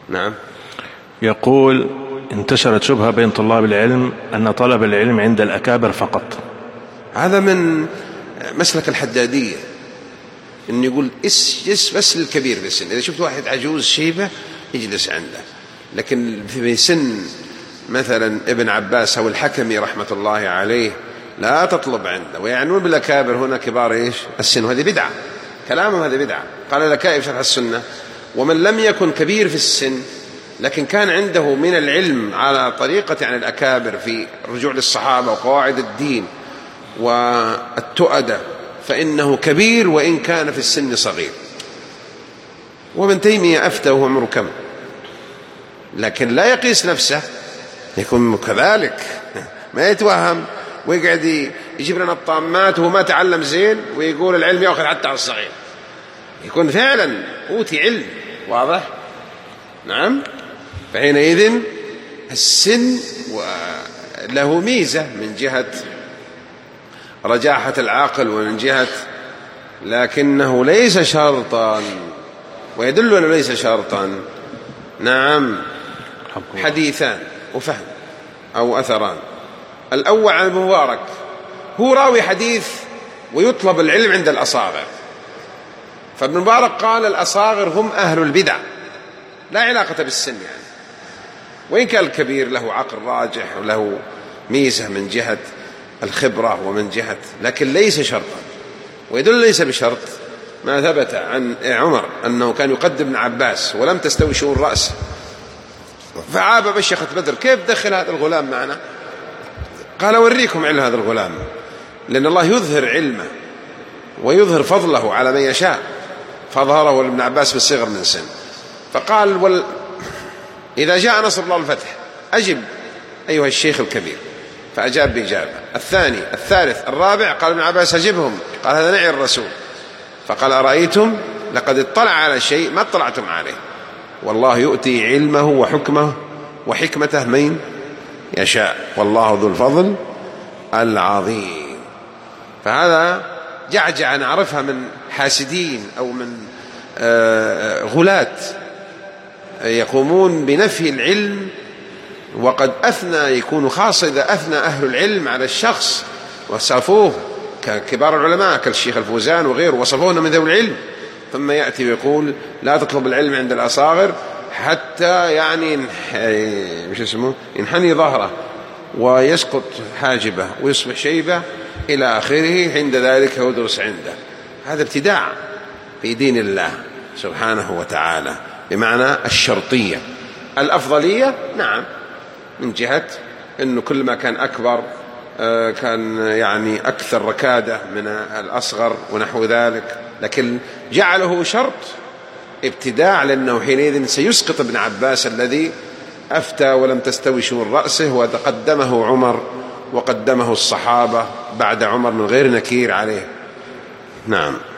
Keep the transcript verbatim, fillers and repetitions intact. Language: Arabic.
نعم. يقول: انتشرت شبهة بين طلاب العلم أن طلب العلم عند الأكابر فقط. هذا من مسلك الحدادية، إنه يقول اجلس بس للكبير في السن. إذا شفت واحد عجوز شيبة يجلس عنده، لكن في سن مثلا ابن عباس أو الحكمي رحمة الله عليه لا تطلب عنده. ويعنون بالأكابر هنا كبار إيش السن، وهذه بدعة، كلامهم هذه بدعة. قال الأكائب شرح السنة: ومن لم يكن كبير في السن لكن كان عنده من العلم على طريقة عن الأكابر في الرجوع للصحابة وقواعد الدين والتؤدة فإنه كبير وإن كان في السن صغير. وابن تيمية أفتى وهو عمره كم، لكن لا يقيس نفسه يكون كذلك، ما يتوهم ويقعد يجيب لنا الطامات وهو ما تعلم زين ويقول العلم يأخذ حتى على الصغير. يكون فعلا أوتي علم واضح. نعم. فحينئذ السن له ميزة من جهة رجاحة العقل ومن جهة، لكنه ليس شرطا، ويدل أنه ليس شرطا. نعم. حديثان وفهم أو أثران. الأول عن المبارك، هو راوي حديث ويطلب العلم عند الأصاغر. فابن مبارك قال الأصاغر هم أهل البدع، لا علاقة بالسن يعني، وإن كان الكبير له عقل راجح وله ميزة من جهة الخبرة ومن جهة، لكن ليس شرطا. ويدل ليس بشرط ما ثبت عن عمر أنه كان يقدم ابن عباس ولم تستوي شؤون رأسه، فعاب بشخة بدر: كيف دخل هذا الغلام معنا؟ قال: أوريكم علم هذا الغلام، لأن الله يظهر علمه ويظهر فضله على من يشاء، فظهره لابن عباس بالصغر من سن. فقال: وال... إذا جاء نصر الله الفتح أجب أيها الشيخ الكبير، فأجاب بإجابة. الثاني الثالث الرابع قال ابن عباس: أجبهم. قال: هذا نعي الرسول. فقال: أرأيتم لقد اطلع على شيء ما اطلعتم عليه، والله يؤتي علمه وحكمه وحكمته من يشاء، والله ذو الفضل العظيم. فهذا جعجع نعرفها من حاسدين أو من غلاة يقومون بنفي العلم، وقد أثنى يكون خاصة إذا أثنى أهل العلم على الشخص وصفوه ككبار العلماء كالشيخ الفوزان وغيره، وصفوه من ذوي العلم، ثم يأتي ويقول لا تطلب العلم عند الأصاغر حتى يعني مش اسمه ينحني ظهره ويسقط حاجبه ويصبح شيبة إلى آخره، عند ذلك يدرس عنده. هذا ابتداع في دين الله سبحانه وتعالى، بمعنى الشرطية. الأفضلية نعم من جهة أنه كل ما كان أكبر كان يعني أكثر ركادة من الأصغر ونحو ذلك، لكن جعله شرط ابتداع، لأنه حينئذ سيسقط ابن عباس الذي أفتى ولم تستوي شؤون رأسه، وتقدمه عمر وقدمه الصحابة بعد عمر من غير نكير عليه. نعم.